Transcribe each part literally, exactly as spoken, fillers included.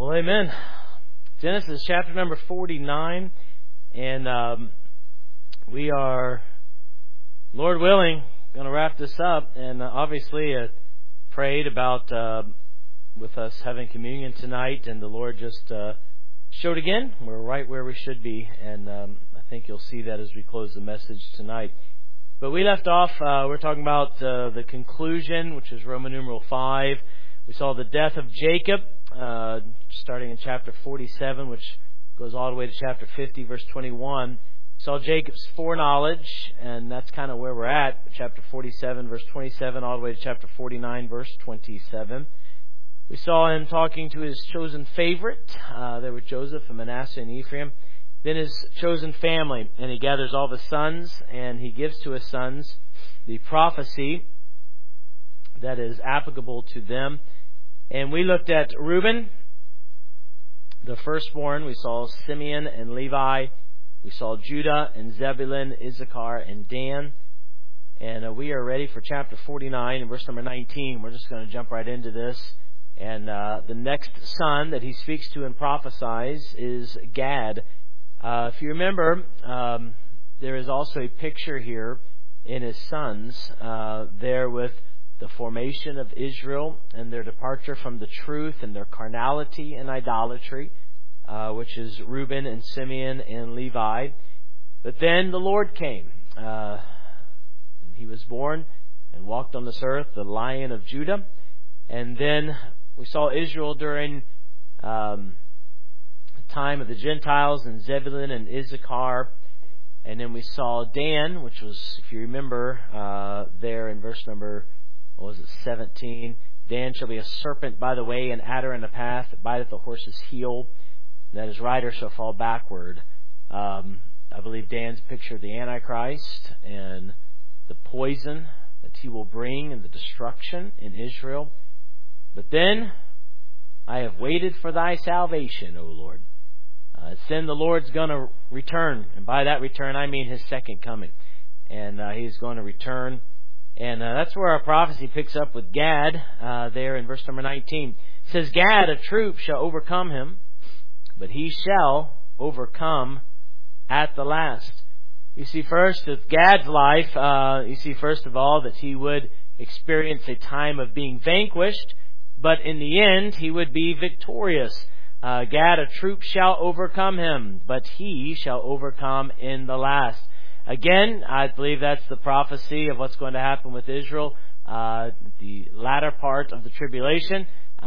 Well, amen. Genesis chapter number forty-nine, and um, we are, Lord willing, going to wrap this up. And uh, obviously, uh, prayed about uh, with us having communion tonight, and the Lord just uh, showed again we're right where we should be, and um, I think you'll see that as we close the message tonight. But we left off. Uh, we're talking about uh, the conclusion, which is Roman numeral five. We saw the death of Jacob. Uh, starting in chapter forty-seven, which goes all the way to chapter fifty, verse twenty-one. We saw Jacob's foreknowledge, and that's kind of where we're at. Chapter forty-seven, verse twenty-seven, all the way to chapter forty-nine, verse twenty-seven. We saw him talking to his chosen favorite. Uh, there were Joseph and Manasseh and Ephraim. Then his chosen family, and he gathers all the sons, and he gives to his sons the prophecy that is applicable to them. And we looked at Reuben, the firstborn. We saw Simeon and Levi. We saw Judah and Zebulun, Issachar and Dan. And uh, we are ready for chapter forty-nine and verse number nineteen. We're just going to jump right into this. And uh, the next son that he speaks to and prophesies is Gad. Uh, if you remember, um, there is also a picture here in his sons uh, there with the formation of Israel and their departure from the truth and their carnality and idolatry, uh, which is Reuben and Simeon and Levi. But then the Lord came. Uh, he was born and walked on this earth, the Lion of Judah. And then we saw Israel during um, the time of the Gentiles and Zebulun and Issachar. And then we saw Dan, which was, if you remember, uh, there in verse number What was it, seventeen? Dan shall be a serpent by the way, an adder in the path that biteth the horse's heel, that his rider shall fall backward. Um, I believe Dan's a picture of the Antichrist and the poison that he will bring and the destruction in Israel. But then, I have waited for thy salvation, O Lord. Uh, then the Lord's going to return, and by that return I mean his second coming. And uh, he's going to return. And uh, that's where our prophecy picks up with Gad uh, there in verse number nineteen. It says, Gad, a troop, shall overcome him, but he shall overcome at the last. You see, first, with Gad's life, uh, you see, first of all, that he would experience a time of being vanquished, but in the end, he would be victorious. Uh, Gad, a troop, shall overcome him, but he shall overcome in the last. Again, I believe that's the prophecy of what's going to happen with Israel. Uh, the latter part of the tribulation,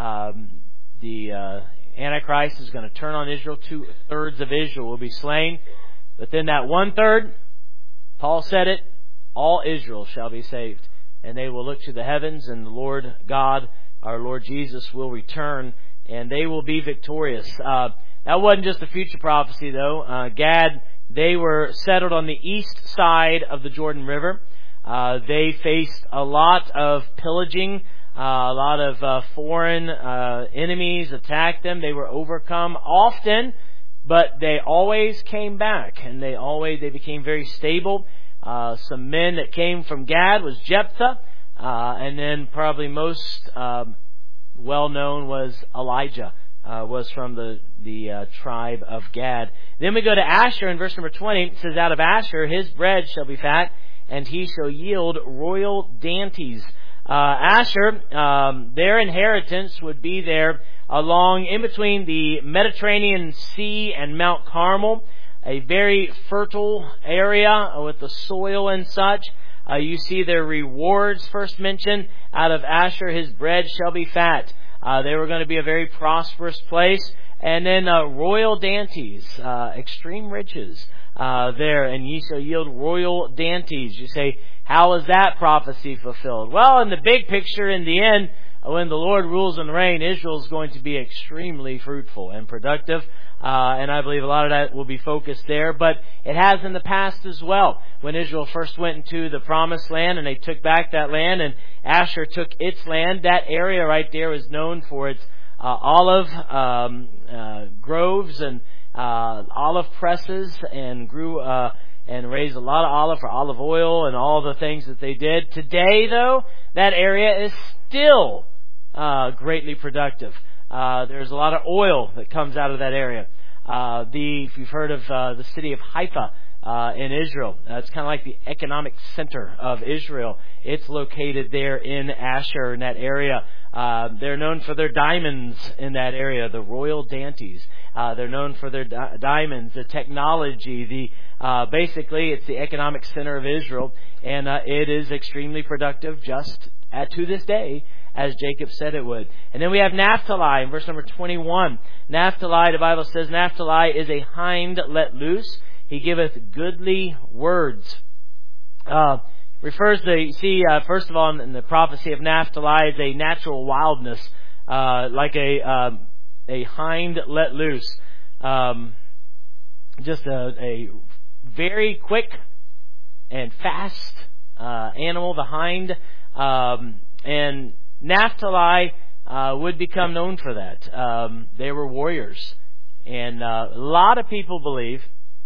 um, the uh, Antichrist is going to turn on Israel. Two thirds of Israel will be slain. But then that one third, Paul said it, all Israel shall be saved. And they will look to the heavens, and the Lord God, our Lord Jesus, will return, and they will be victorious. Uh, that wasn't just a future prophecy, though. Uh, Gad... They were settled on the east side of the Jordan River. Uh, they faced a lot of pillaging. Uh, a lot of uh, foreign uh, enemies attacked them. They were overcome often, but they always came back, and they always they became very stable. Uh, some men that came from Gad was Jephthah, uh, and then probably most uh, well known was Elijah. Uh, was from the the uh, tribe of Gad. Then we go to Asher in verse number twenty. It says, out of Asher his bread shall be fat, and he shall yield royal dainties. Uh, Asher, um, their inheritance would be there along in between the Mediterranean Sea and Mount Carmel, a very fertile area with the soil and such. Uh, you see their rewards first mentioned. Out of Asher his bread shall be fat. Uh, they were going to be a very prosperous place. And then uh, royal dainties, uh, extreme riches uh, there. And ye shall yield royal dainties. You say, how is that prophecy fulfilled? Well, in the big picture, in the end, when the Lord rules and reigns, Israel is going to be extremely fruitful and productive. Uh, and I believe a lot of that will be focused there. But it has in the past as well. When Israel first went into the Promised Land and they took back that land and Asher took its land, that area right there is known for its uh, olive um, uh, groves and uh, olive presses, and grew uh, and raised a lot of olive for olive oil and all the things that they did. Today, though, that area is still uh, greatly productive. Uh, there's a lot of oil that comes out of that area. Uh, the, if you've heard of uh, the city of Haifa uh, in Israel, uh, it's kind of like the economic center of Israel. It's located there in Asher, in that area. Uh, they're known for their diamonds in that area, the royal dainties. Uh, they're known for their di- diamonds, the technology, the uh, basically it's the economic center of Israel, and uh, it is extremely productive just at, to this day, as Jacob said it would. And then we have Naphtali in verse number twenty-one. Naphtali, the Bible says, Naphtali is a hind let loose. He giveth goodly words. Uh, refers to, you see, uh, first of all, in the prophecy of Naphtali is a natural wildness, uh, like a um, a hind let loose. Um, just a, a very quick and fast uh, animal, the hind. Um, and Naphtali uh, would become known for that. Um, they were warriors. And uh, a lot of people believe,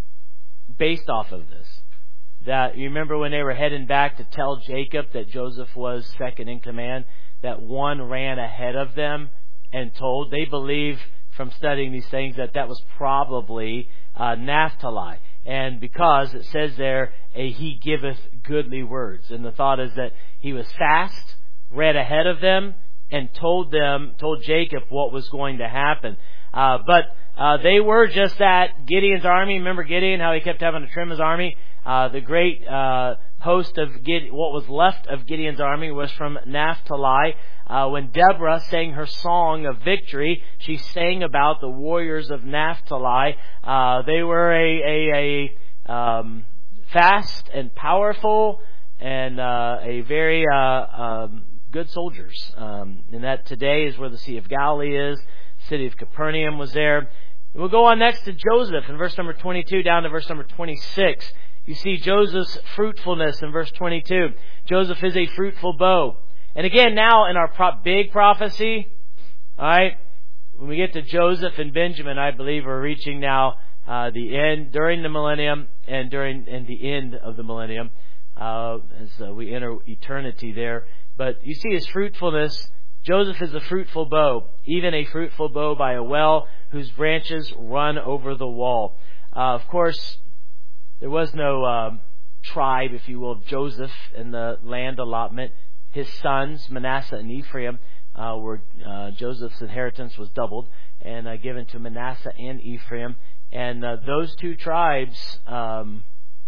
based off of this, that you remember when they were heading back to tell Jacob that Joseph was second in command, that one ran ahead of them and told. They believe from studying these things that that was probably uh, Naphtali. And because it says there, a, he giveth goodly words. And the thought is that he was fast, ran ahead of them, and told them, told Jacob what was going to happen. Uh, but uh, they were just that. Gideon's army, remember Gideon, how he kept having to trim his army? Uh, the great uh, host of Gideon, what was left of Gideon's army was from Naphtali. Uh, when Deborah sang her song of victory, she sang about the warriors of Naphtali. Uh, they were a, a, a um, fast and powerful and uh, a very uh, um, good soldiers. Um, and that today is where the Sea of Galilee is. The city of Capernaum was there. We'll go on next to Joseph in verse number twenty-two down to verse number twenty-six. You see Joseph's fruitfulness in verse twenty-two. Joseph is a fruitful bow. And again, now in our pro- big prophecy, all right, when we get to Joseph and Benjamin, I believe we're reaching now uh, the end, during the millennium and during and the end of the millennium, uh, as uh, we enter eternity there. But you see his fruitfulness. Joseph is a fruitful bow, even a fruitful bow by a well whose branches run over the wall. Uh, of course, there was no um, tribe, if you will, of Joseph in the land allotment. His sons, Manasseh and Ephraim, uh, were uh, Joseph's inheritance was doubled and uh, given to Manasseh and Ephraim. And uh, those two tribes, um,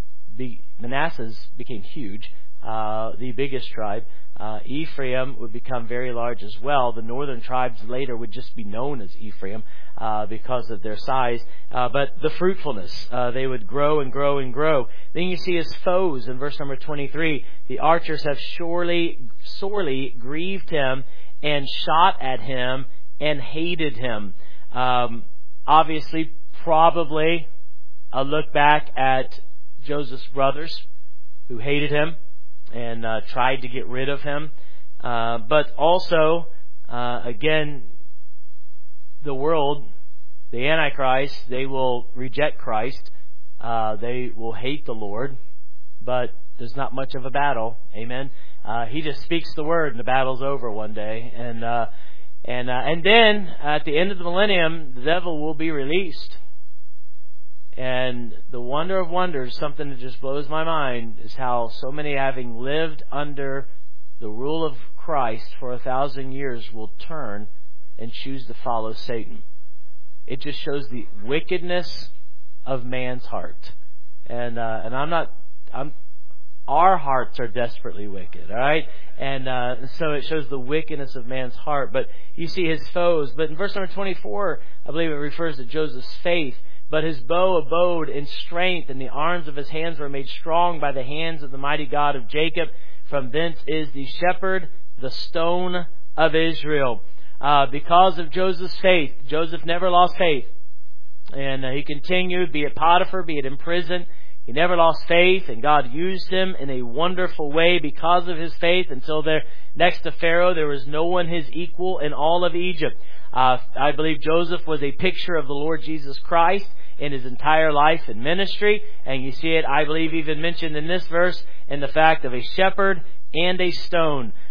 be, Manasseh's became huge, uh, the biggest tribe. Uh, Ephraim would become very large as well. The northern tribes later would just be known as Ephraim uh, because of their size. Uh, but the fruitfulness, uh, they would grow and grow and grow. Then you see his foes in verse number twenty-three. The archers have surely, sorely grieved him and shot at him and hated him. Um, obviously, probably a look back at Joseph's brothers who hated him and uh, tried to get rid of him. Uh, but also, uh, again, the world, the Antichrist, they will reject Christ. Uh, they will hate the Lord. But there's not much of a battle. Amen. Uh, he just speaks the word and the battle's over one day. And uh, and uh, and then, at the end of the millennium, the devil will be released. And the wonder of wonders, something that just blows my mind, is how so many, having lived under the rule of Christ for a thousand years, will turn and choose to follow Satan. It just shows the wickedness of man's heart. And uh, and I'm not, I'm, our hearts are desperately wicked, all right? And uh, so it shows the wickedness of man's heart. But you see his foes. But in verse number twenty-four, I believe it refers to Joseph's faith. But his bow abode in strength, and the arms of his hands were made strong by the hands of the mighty God of Jacob. From thence is the shepherd, the stone of Israel. Uh, because of Joseph's faith, Joseph never lost faith. And uh, he continued, be it Potiphar, be it in prison. He never lost faith, and God used him in a wonderful way because of his faith. Until there, next to Pharaoh, there was no one his equal in all of Egypt. Uh, I believe Joseph was a picture of the Lord Jesus Christ in his entire life and ministry. And you see it, I believe, even mentioned in this verse, in the fact of a shepherd and a stone.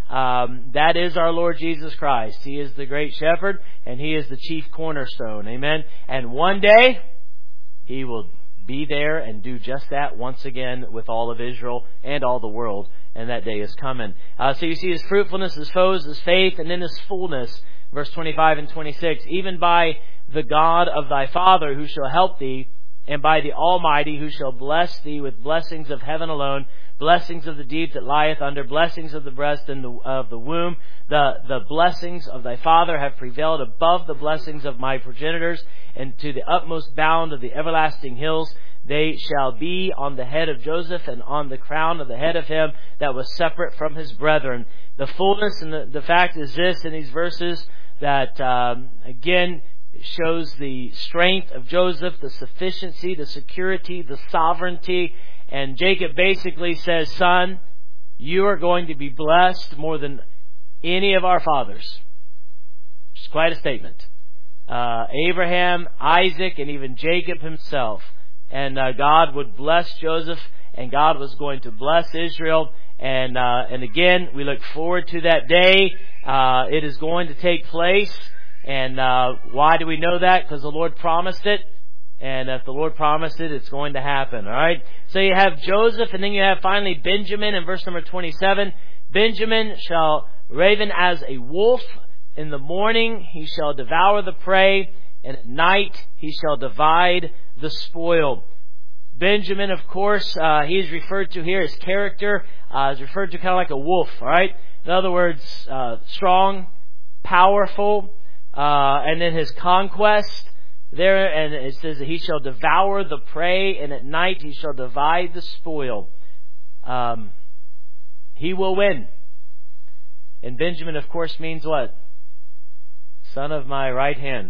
Um, that is our Lord Jesus Christ. He is the great shepherd, and He is the chief cornerstone. Amen. And one day, He will be there and do just that once again with all of Israel and all the world. And that day is coming. Uh, so you see His fruitfulness, His foes, His faith, and then His fullness. Verse twenty-five and twenty-six. Even by the God of thy Father who shall help thee, and by the Almighty who shall bless thee with blessings of heaven alone, blessings of the deep that lieth under, blessings of the breast and the, of the womb. The, the blessings of thy Father have prevailed above the blessings of my progenitors, and to the utmost bound of the everlasting hills. They shall be on the head of Joseph and on the crown of the head of him that was separate from his brethren. The fullness and the, the fact is this in these verses that, um, again, shows the strength of Joseph, the sufficiency, the security, the sovereignty. And Jacob basically says, son, you are going to be blessed more than any of our fathers. It's quite a statement. Uh, Abraham, Isaac, and even Jacob himself. And uh, God would bless Joseph, and God was going to bless Israel. And uh, and again, we look forward to that day. Uh, it is going to take place. And uh, why do we know that? Because the Lord promised it. And if the Lord promised it, it's going to happen. All right. So you have Joseph, and then you have finally Benjamin in verse number twenty-seven. Benjamin shall raven as a wolf. In the morning he shall devour the prey, and at night he shall divide the spoil. Benjamin, of course, uh, he is referred to here, his character uh, is referred to kind of like a wolf, all right? In other words, uh, strong, powerful, uh, and then his conquest there, and it says that he shall devour the prey, and at night he shall divide the spoil. Um, he will win. And Benjamin, of course, means what? Son of my right hand.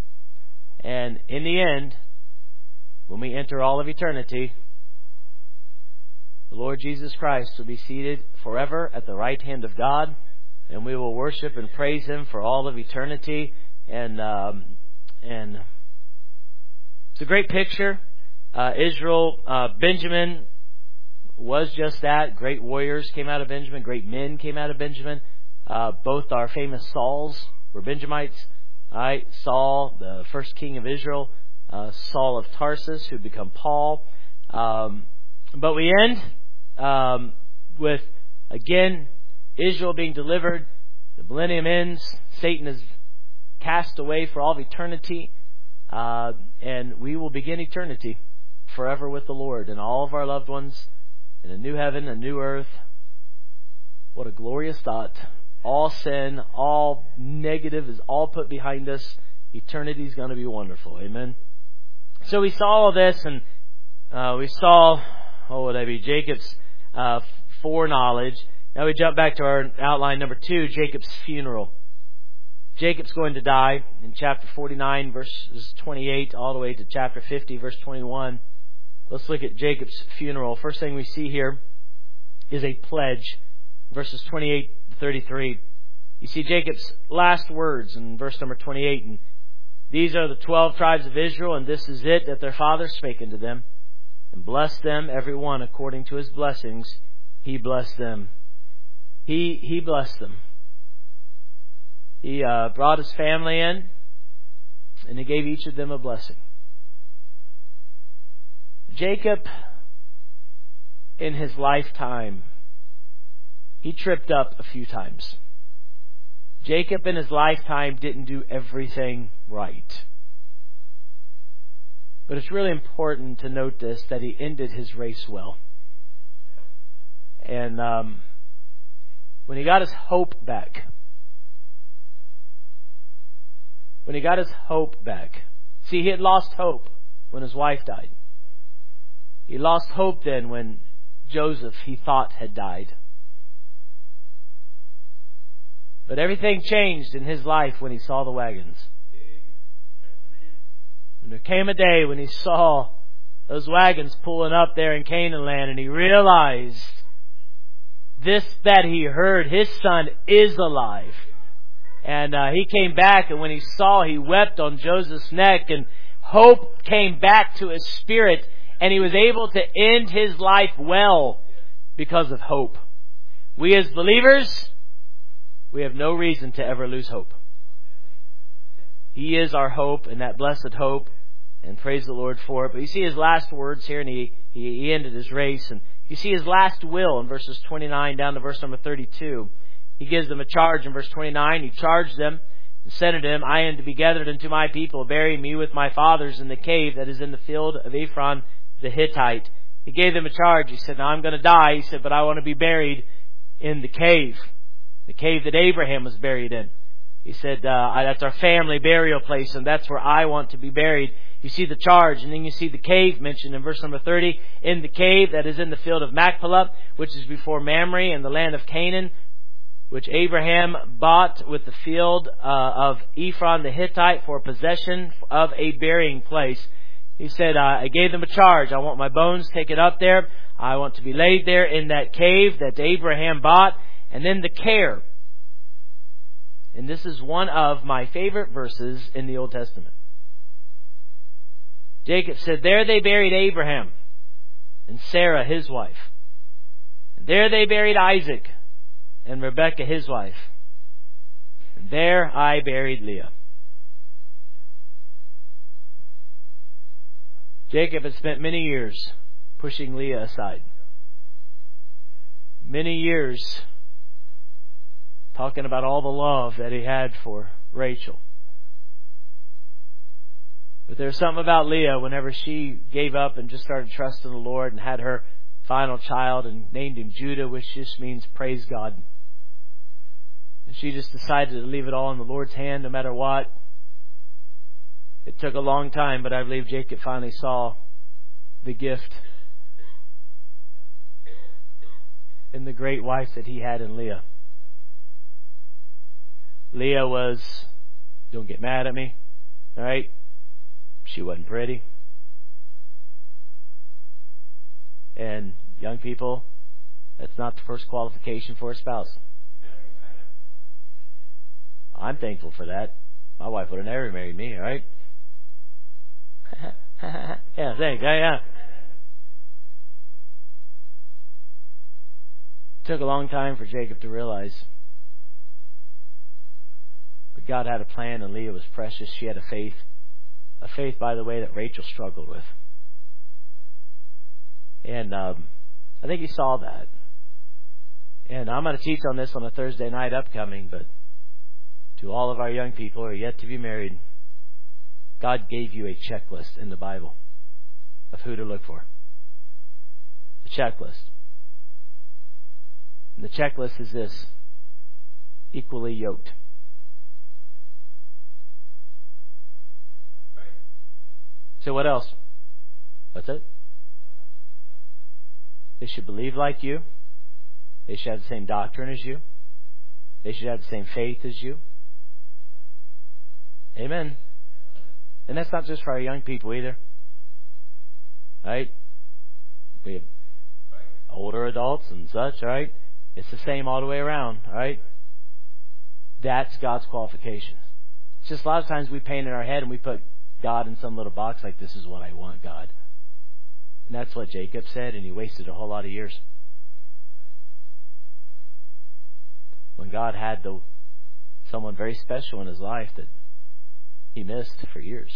And in the end, when we enter all of eternity, the Lord Jesus Christ will be seated forever at the right hand of God, and we will worship and praise Him for all of eternity. And um, and it's a great picture. Uh, Israel, uh, Benjamin was just that. Great warriors came out of Benjamin. Great men came out of Benjamin. Uh, both our famous Sauls were Benjamites. All right, Saul, the first king of Israel. Uh, Saul of Tarsus, who become Paul. Um, but we end um, with, again, Israel being delivered. The millennium ends. Satan is cast away for all of eternity. Uh, and we will begin eternity forever with the Lord and all of our loved ones in a new heaven, a new earth. What a glorious thought. All sin, all negative is all put behind us. Eternity is going to be wonderful. Amen. So we saw all this, and uh, we saw, oh, what would that be? Jacob's uh, foreknowledge. Now we jump back to our outline number two, Jacob's funeral. Jacob's going to die in chapter forty-nine, verses twenty-eight, all the way to chapter fifty, verse twenty-one. Let's look at Jacob's funeral. First thing we see here is a pledge, verses twenty-eight to thirty-three. You see Jacob's last words in verse number twenty-eight, and these are the twelve tribes of Israel, and this is it that their father spake unto them, and blessed them every one according to his blessings. He blessed them. He he blessed them. He uh, brought his family in, and he gave each of them a blessing. Jacob, in his lifetime, he tripped up a few times. Jacob in his lifetime didn't do everything right. But it's really important to note this, that he ended his race well. And um, when he got his hope back, when he got his hope back, see, he had lost hope when his wife died. He lost hope then when Joseph, he thought, had died. But everything changed in his life when he saw the wagons. And there came a day when he saw those wagons pulling up there in Canaan land, and he realized this that he heard, his son is alive. And uh, he came back, and when he saw, he wept on Joseph's neck, and hope came back to his spirit, and he was able to end his life well because of hope. We as believers, we have no reason to ever lose hope. He is our hope, and that blessed hope, and praise the Lord for it. But you see his last words here, and he, he, he ended his race. And you see his last will in verses twenty-nine down to verse number thirty-two. He gives them a charge in verse twenty-nine. He charged them and said unto them, I am to be gathered unto my people. Bury me with my fathers in the cave that is in the field of Ephron the Hittite. He gave them a charge. He said, now I'm going to die. He said, but I want to be buried in the cave. The cave that Abraham was buried in. He said, uh, that's our family burial place, and that's where I want to be buried. You see the charge, and then you see the cave mentioned in verse number thirty. In the cave that is in the field of Machpelah, which is before Mamre in the land of Canaan, which Abraham bought with the field uh, of Ephron the Hittite for possession of a burying place. He said, uh, I gave them a charge. I want my bones taken up there. I want to be laid there in that cave that Abraham bought. And then the care. And this is one of my favorite verses in the Old Testament. Jacob said, there they buried Abraham and Sarah his wife. And there they buried Isaac and Rebekah his wife. And there I buried Leah. Jacob had spent many years pushing Leah aside. Many years talking about all the love that he had for Rachel. But there's something about Leah whenever she gave up and just started trusting the Lord and had her final child and named him Judah, which just means praise God. And she just decided to leave it all in the Lord's hand no matter what. It took a long time, but I believe Jacob finally saw the gift in the great wife that he had in Leah. Leah was, don't get mad at me, all right? She wasn't pretty. And young people, that's not the first qualification for a spouse. I'm thankful for that. My wife would have never married me, all right? yeah, thanks. Yeah, yeah. It took a long time for Jacob to realize. But God had a plan, and Leah was precious. She had a faith. A faith, by the way, that Rachel struggled with. And um, I think he saw that. And I'm going to teach on this on a Thursday night upcoming, but to all of our young people who are yet to be married, God gave you a checklist in the Bible of who to look for. The checklist. And the checklist is this: equally yoked. So what else? That's it. They should believe like you. They should have the same doctrine as you. They should have the same faith as you. Amen. And that's not just for our young people either. Right? We have older adults and such, right? It's the same all the way around, right? That's God's qualifications. It's just a lot of times we paint in our head and we put God in some little box like, this is what I want, God. And that's what Jacob said, and he wasted a whole lot of years. When God had the, someone very special in his life that he missed for years.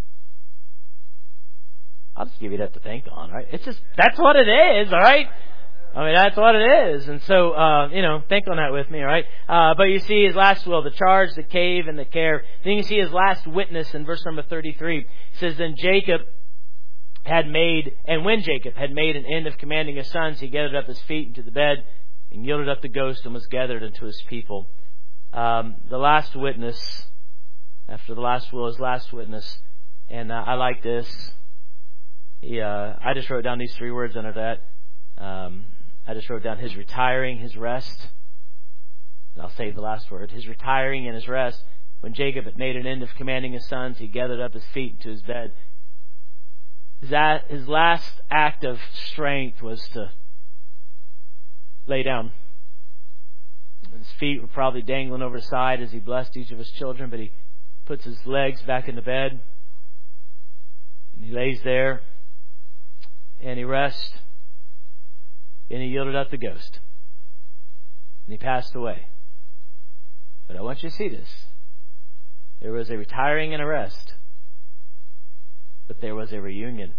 I'll just give you that to think on, right? It's just, that's what it is, all right? I mean, that's what it is. And so, uh, you know, think on that with me, all right? Uh, but you see his last will, the charge, the cave, and the care. Then you see his last witness in verse number thirty-three. It says, then Jacob had made, and when Jacob had made an end of commanding his sons, he gathered up his feet into the bed and yielded up the ghost and was gathered unto his people. Um, the last witness, after the last will, his last witness. And uh, I like this. He, uh, I just wrote down these three words under that. Um, I just wrote down his retiring, his rest. And I'll say the last word. His retiring and his rest. When Jacob had made an end of commanding his sons, he gathered up his feet into his bed. His, his last act of strength was to lay down. His feet were probably dangling over his side as he blessed each of his children, but he puts his legs back in the bed. And he lays there. And he rests. And he yielded up the ghost. And he passed away. But I want you to see this. There was a retiring and a rest. But there was a reunion.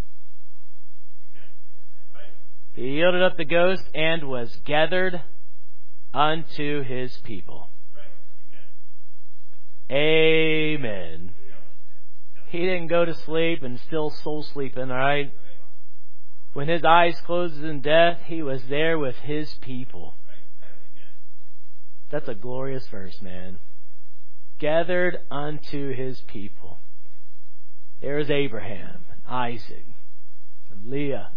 He yielded up the ghost and was gathered unto his people. Amen. He didn't go to sleep and still soul sleeping, alright? When his eyes closed in death, he was there with his people. That's a glorious verse, man. Gathered unto his people. There's Abraham and Isaac and Leah.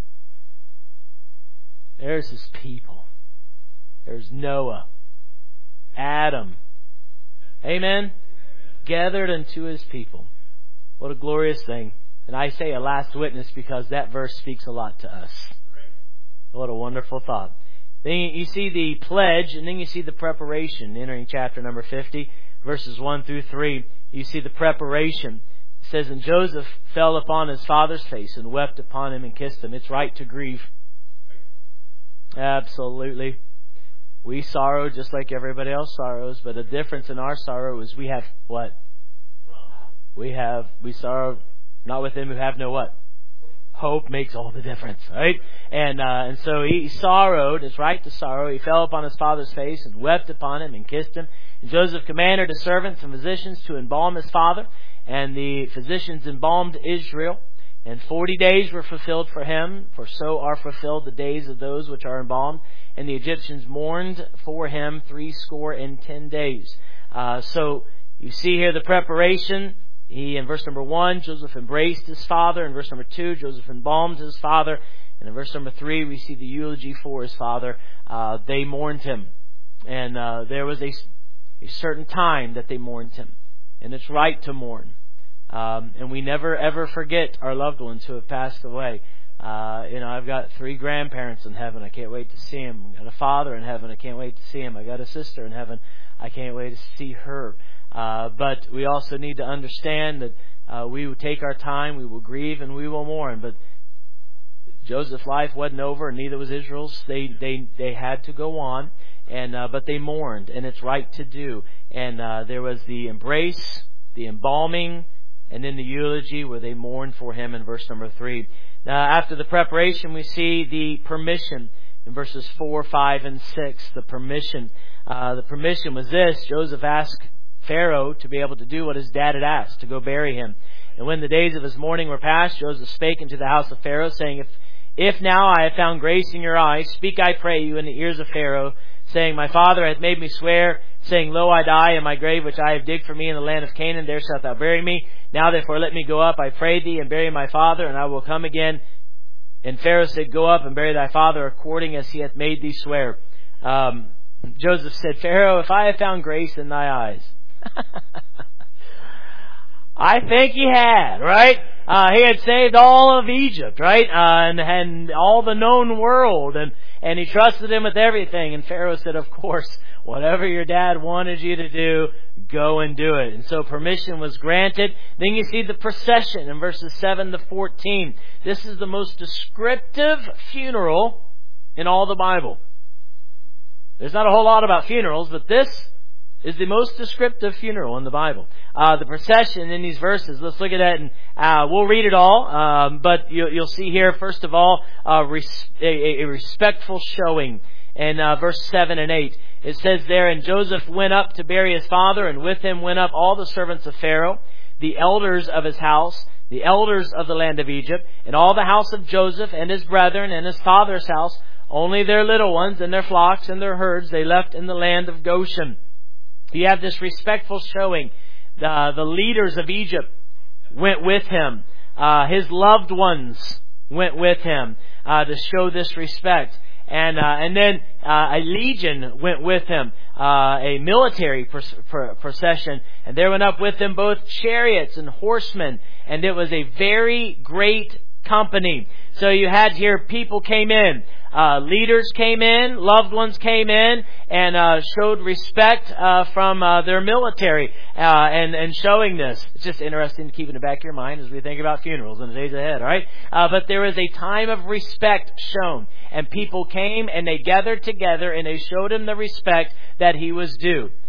There's his people. There's Noah, Adam. Amen? Gathered unto his people. What a glorious thing. And I say a last witness because that verse speaks a lot to us. What a wonderful thought. Then you see the pledge, and then you see the preparation. Entering chapter number fifty, verses one through three, you see the preparation. It says, and Joseph fell upon his father's face and wept upon him and kissed him. It's right to grieve. Absolutely. We sorrow just like everybody else sorrows, but the difference in our sorrow is we have what? We have, we sorrow not with them who have no what? Hope makes all the difference, right? And uh, and so he sorrowed, it's right to sorrow. He fell upon his father's face and wept upon him and kissed him. And Joseph commanded his servants and physicians to embalm his father. And the physicians embalmed Israel. And forty days were fulfilled for him, for so are fulfilled the days of those which are embalmed. And the Egyptians mourned for him three score and ten days. Uh, so you see here the preparation. He, in verse number one, Joseph embraced his father. In verse number two, Joseph embalmed his father. And in verse number three, we see the eulogy for his father. Uh, they mourned him. And uh, there was a, a certain time that they mourned him. And it's right to mourn. Um, and we never ever forget our loved ones who have passed away. Uh, you know, I've got three grandparents in heaven. I can't wait to see him. I got a father in heaven. I can't wait to see him. I got a sister in heaven. I can't wait to see her. Uh, but we also need to understand that uh, we will take our time, we will grieve, and we will mourn. But Joseph's life wasn't over, and neither was Israel's. They they they had to go on, and uh, but they mourned, and it's right to do. And uh, there was the embrace, the embalming, and then the eulogy where they mourned for him in verse number three. Now, after the preparation, we see the permission in verses four, five, and six. The permission. Uh, the permission was this: Joseph asked Pharaoh to be able to do what his dad had asked, to go bury him. And when the days of his mourning were past, Joseph spake into the house of Pharaoh, saying, If if now I have found grace in your eyes, speak, I pray you, in the ears of Pharaoh, saying, My father hath made me swear, saying, Lo, I die, and my grave which I have digged for me in the land of Canaan, there shalt thou bury me. Now therefore let me go up, I pray thee, and bury my father, and I will come again. And Pharaoh said, Go up and bury thy father according as he hath made thee swear. Um, Joseph said, Pharaoh, if I have found grace in thy eyes, I think he had, right? Uh, he had saved all of Egypt, right? Uh, and, and all the known world. And, and he trusted him with everything. And Pharaoh said, of course, whatever your dad wanted you to do, go and do it. And so permission was granted. Then you see the procession in verses seven to fourteen. This is the most descriptive funeral in all the Bible. There's not a whole lot about funerals, but this is the most descriptive funeral in the Bible. Uh, the procession in these verses, let's look at that, and uh, we'll read it all. Um, but you, you'll see here, first of all, uh, res- a, a respectful showing. In uh, verse seven and eight, it says there, And Joseph went up to bury his father, and with him went up all the servants of Pharaoh, the elders of his house, the elders of the land of Egypt, and all the house of Joseph and his brethren and his father's house. Only their little ones and their flocks and their herds they left in the land of Goshen. You have this respectful showing. The, the leaders of Egypt went with him. Uh, his loved ones went with him uh, to show this respect. And uh, and then uh, a legion went with him, uh, a military pr- procession. And there went up with them both chariots and horsemen. And it was a very great company. So you had here people came in. Uh, leaders came in, loved ones came in, and uh, showed respect uh, from uh, their military, uh, and and showing this. It's just interesting to keep in the back of your mind as we think about funerals in the days ahead, all right? Uh, but there was a time of respect shown, and people came and they gathered together and they showed him the respect that he was due.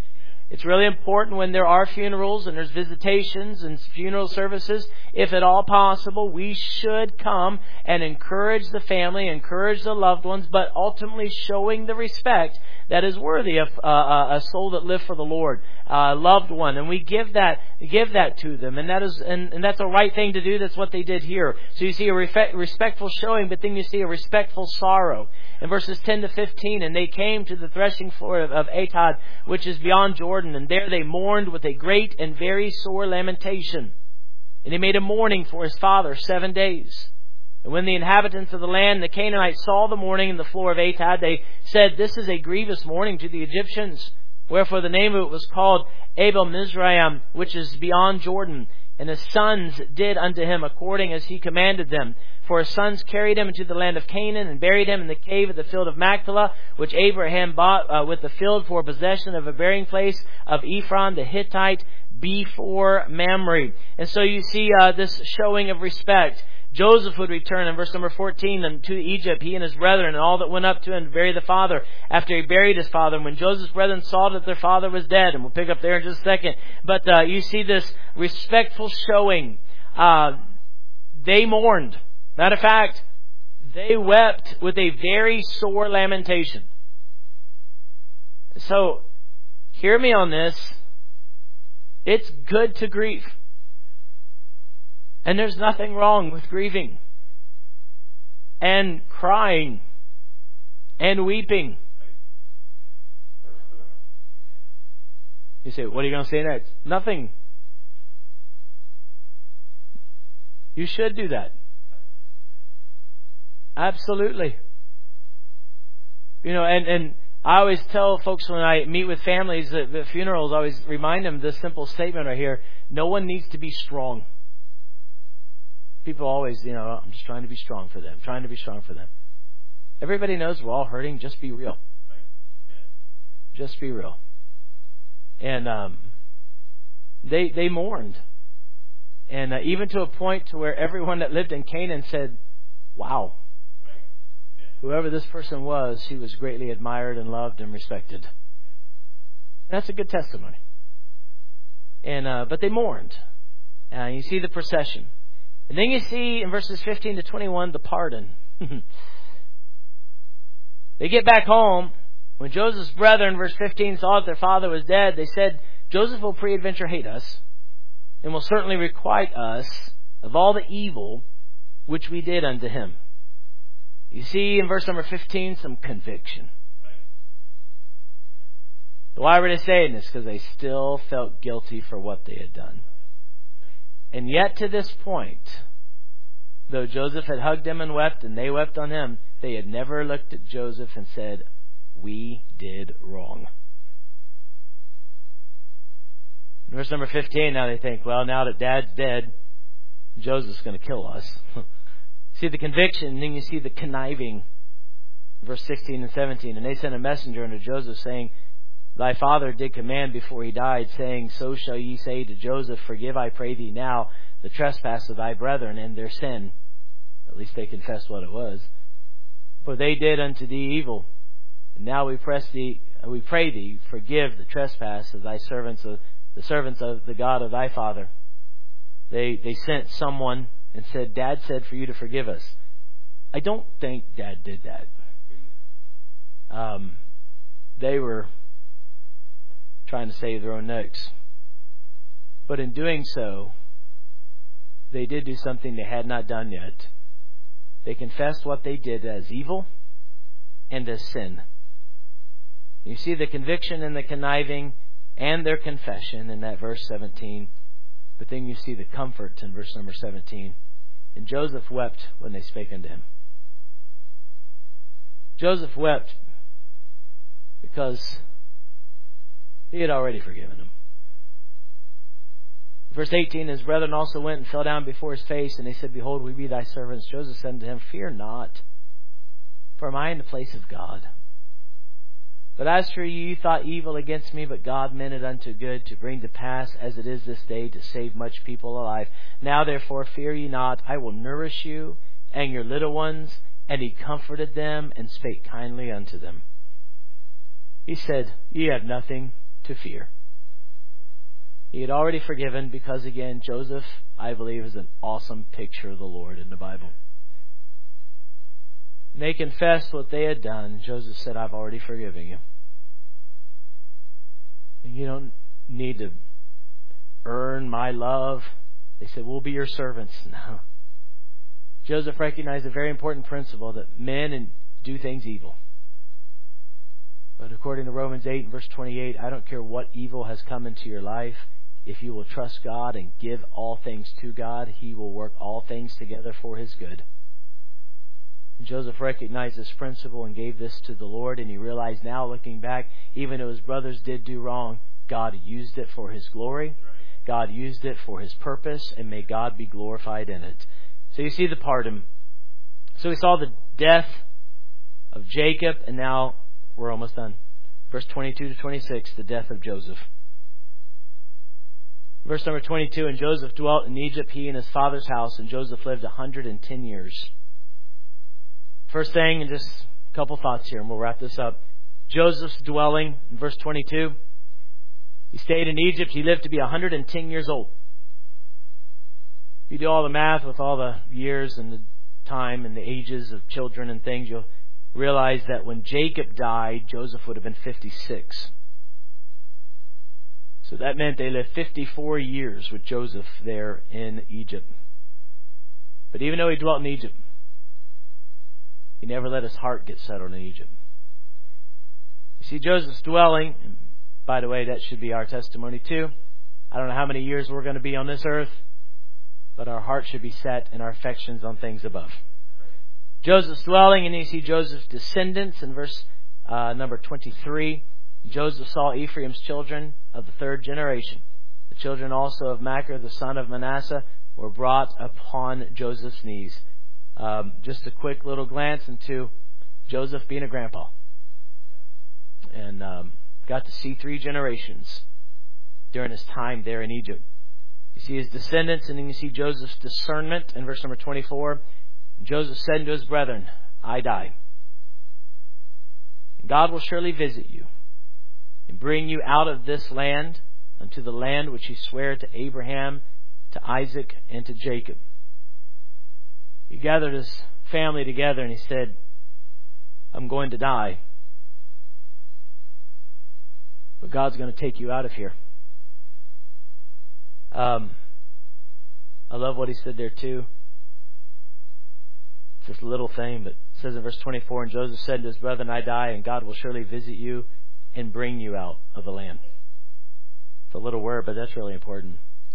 It's really important when there are funerals and there's visitations and funeral services, if at all possible, we should come and encourage the family, encourage the loved ones, but ultimately showing the respect that is worthy of uh, a soul that lived for the Lord, a loved one, and we give that give that to them, and that is and, and that's a right thing to do. That's what they did here. So you see a respect, respectful showing, but then you see a respectful sorrow. In verses ten to fifteen, and they came to the threshing floor of, of Atad, which is beyond Jordan, and there they mourned with a great and very sore lamentation. And he made a mourning for his father seven days. And when the inhabitants of the land, the Canaanites, saw the mourning in the floor of Atad, they said, "This is a grievous mourning to the Egyptians." Wherefore the name of it was called Abel Mizraim, which is beyond Jordan. And his sons did unto him according as he commanded them. For his sons carried him into the land of Canaan, and buried him in the cave of the field of Machpelah, which Abraham bought uh, with the field for possession of a burying place of Ephron the Hittite before Mamre. And so you see uh, this showing of respect. Joseph would return in verse number fourteen to Egypt, he and his brethren, and all that went up to him to bury the father, after he buried his father. And when Joseph's brethren saw that their father was dead, and we'll pick up there in just a second, but uh, you see this respectful showing. Uh, they mourned. Matter of fact, they wept with a very sore lamentation. So, hear me on this. It's good to grieve. And there's nothing wrong with grieving and crying and weeping. You say, what are you going to say next? Nothing. You should do that. Absolutely. You know, and, and I always tell folks when I meet with families at, at funerals, I always remind them this simple statement right here. No one needs to be strong. People always, you know, I'm just trying to be strong for them, trying to be strong for them. Everybody knows we're all hurting. Just be real. Just be real. And um, they they mourned. And uh, even to a point to where everyone that lived in Canaan said, wow, whoever this person was, he was greatly admired and loved and respected. And that's a good testimony. And uh, but they mourned. Uh, you see the procession. And then you see in verses fifteen to twenty-one the pardon. They get back home. When Joseph's brethren, verse fifteen, saw that their father was dead, they said, Joseph will peradventure hate us, and will certainly requite us of all the evil which we did unto him. You see in verse number fifteen some conviction. Why were they saying this? Because they still felt guilty for what they had done. And yet to this point, though Joseph had hugged them and wept, and they wept on him, they had never looked at Joseph and said, we did wrong. Verse number fifteen, now they think, well, now that Dad's dead, Joseph's going to kill us. See the conviction, and then you see the conniving. Verse sixteen and seventeen, and they sent a messenger unto Joseph, saying, Thy father did command before he died, saying, So shall ye say to Joseph, Forgive, I pray thee now, the trespass of thy brethren and their sin. At least they confessed what it was. For they did unto thee evil. And now we press thee, we pray thee, forgive the trespass of thy servants, of the servants of the God of thy father. They they sent someone and said, Dad said for you to forgive us. I don't think Dad did that. Um, they were trying to save their own necks. But in doing so, they did do something they had not done yet. They confessed what they did as evil and as sin. You see the conviction and the conniving and their confession in that verse seventeen. But then you see the comfort in verse number seventeen. And Joseph wept when they spake unto him. Joseph wept because he had already forgiven him. Verse eighteen, his brethren also went and fell down before his face, and they said, Behold, we be thy servants. Joseph said unto him, Fear not, for am I in the place of God? But as for you, you thought evil against me, but God meant it unto good, to bring to pass, as it is this day, to save much people alive. Now therefore fear ye not, I will nourish you and your little ones. And he comforted them and spake kindly unto them. He said, Ye have nothing to fear. He had already forgiven because, again, Joseph, I believe, is an awesome picture of the Lord in the Bible. And they confessed what they had done. Joseph said, I've already forgiven you. And you don't need to earn my love. They said, we'll be your servants. No. Joseph recognized a very important principle that men do things evil. But according to Romans eight and verse twenty-eight, I don't care what evil has come into your life. If you will trust God and give all things to God, He will work all things together for His good. And Joseph recognized this principle and gave this to the Lord, and he realized now, looking back, even though his brothers did do wrong, God used it for His glory. God used it for His purpose, and may God be glorified in it. So you see the pardon. So we saw the death of Jacob, and now we're almost done. Verse twenty-two to twenty-six, the death of Joseph. Verse number twenty-two, and Joseph dwelt in Egypt, he and his father's house, and Joseph lived one hundred ten years. First thing, and just a couple thoughts here, and we'll wrap this up. Joseph's dwelling, in verse twenty-two, he stayed in Egypt. He lived to be one hundred ten years old. If you do all the math with all the years and the time and the ages of children and things, you'll realize that when Jacob died, Joseph would have been fifty-six. So that meant they lived fifty-four years with Joseph there in Egypt. But even though he dwelt in Egypt, he never let his heart get settled in Egypt. You see, Joseph's dwelling, and by the way, that should be our testimony too. I don't know how many years we're going to be on this earth, but our heart should be set and our affections on things above. Joseph's dwelling, and you see Joseph's descendants in verse uh, number twenty-three. Joseph saw Ephraim's children of the third generation. The children also of Machir, the son of Manasseh, were brought upon Joseph's knees. Um, just a quick little glance into Joseph being a grandpa. And um, got to see three generations during his time there in Egypt. You see his descendants, and then you see Joseph's discernment in verse number twenty-four. Joseph said to his brethren, I die. God will surely visit you and bring you out of this land unto the land which He sware to Abraham, to Isaac, and to Jacob. He gathered his family together and he said, I'm going to die, but God's going to take you out of here. Um, I love what he said there too. It's this little thing, but it says in verse twenty-four, and Joseph said to his brethren, I die, and God will surely visit you and bring you out of the land. It's a little word, but that's really important.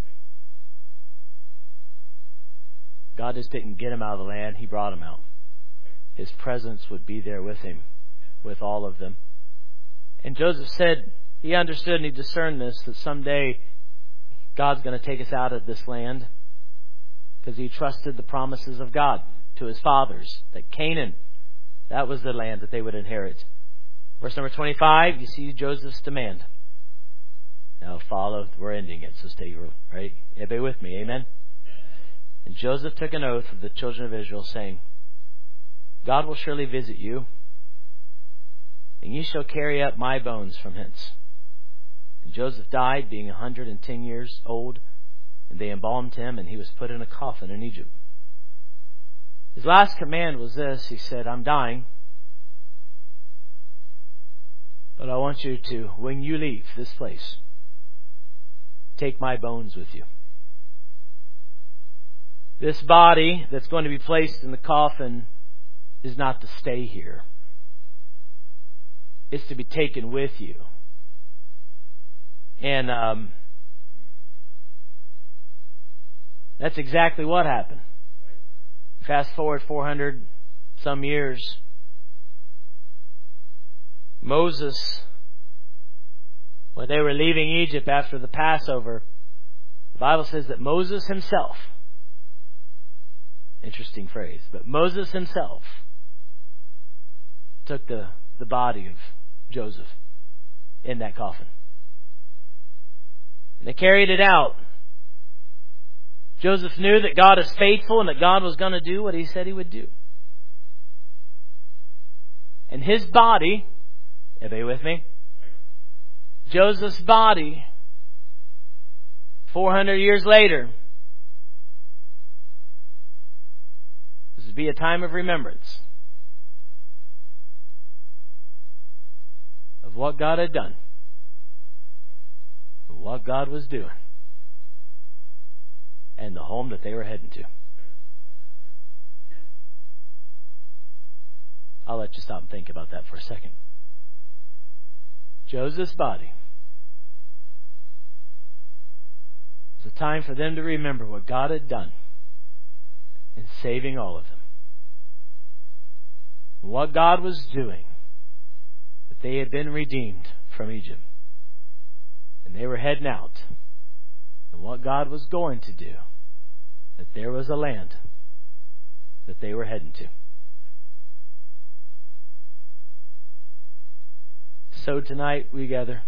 God just didn't get him out of the land, He brought him out. His presence would be there with him, with all of them. And Joseph said, he understood and he discerned this, that someday God's going to take us out of this land, because he trusted the promises of God to his fathers, that Canaan, that was the land that they would inherit. Verse number twenty-five, you see Joseph's demand. Now follow, we're ending it, so stay right. Everybody with me, amen? And Joseph took an oath of the children of Israel, saying, God will surely visit you, and ye shall carry up my bones from hence. And Joseph died, being one hundred ten years old, and they embalmed him, and he was put in a coffin in Egypt. His last command was this. He said, I'm dying, but I want you to, when you leave this place, take my bones with you. This body that's going to be placed in the coffin is not to stay here. It's to be taken with you. And um, that's exactly what happened. Fast forward four hundred some years. Moses, when they were leaving Egypt after the Passover, the Bible says that Moses himself, interesting phrase, but Moses himself took the, the body of Joseph in that coffin. And they carried it out. Joseph knew that God is faithful and that God was going to do what He said He would do. And his body, everybody with me? Joseph's body four hundred years later, this would be a time of remembrance of what God had done, what God was doing, and the home that they were heading to. I'll let you stop and think about that for a second. Joseph's body. It's a time for them to remember what God had done in saving all of them. What God was doing, that they had been redeemed from Egypt. And they were heading out. And what God was going to do, that there was a land that they were heading to. So tonight we gather,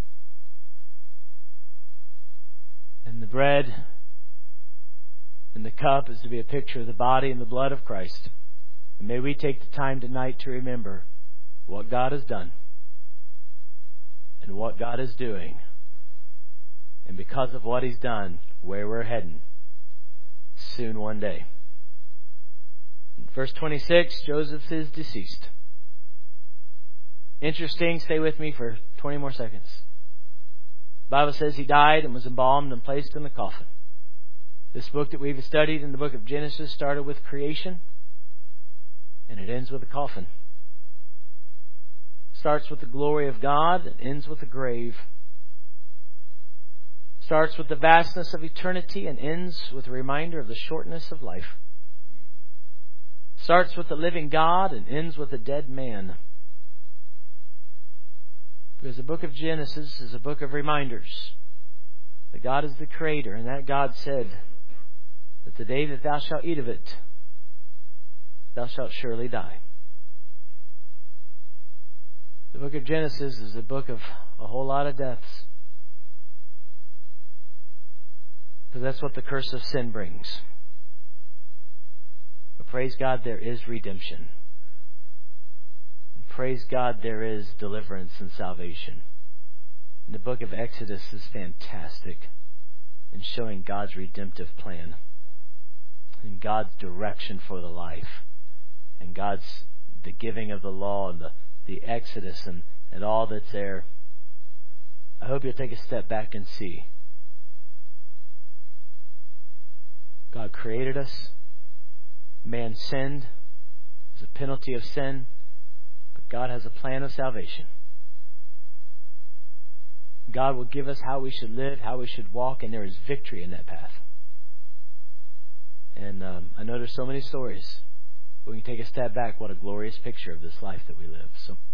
and the bread and the cup is to be a picture of the body and the blood of Christ. And may we take the time tonight to remember what God has done and what God is doing, and because of what He's done, where we're heading soon one day. In verse twenty-six, Joseph is deceased. Interesting, stay with me for twenty more seconds. The Bible says he died and was embalmed and placed in the coffin. This book that we've studied in the book of Genesis started with creation, and it ends with a coffin. Starts with the glory of God and ends with the grave. Starts with the vastness of eternity and ends with a reminder of the shortness of life. Starts with the living God and ends with a dead man. Because the book of Genesis is a book of reminders that God is the Creator, and that God said that the day that thou shalt eat of it, thou shalt surely die. The book of Genesis is a book of a whole lot of deaths. Because that's what the curse of sin brings. But praise God, there is redemption. And praise God, there is deliverance and salvation. And the book of Exodus is fantastic in showing God's redemptive plan and God's direction for the life and God's the giving of the law and the, the Exodus and, and all that's there. I hope you'll take a step back and see. God created us. Man sinned. There's a penalty of sin. But God has a plan of salvation. God will give us how we should live, how we should walk, and there is victory in that path. And um, I know there's so many stories. But we can take a step back. What a glorious picture of this life that we live. So.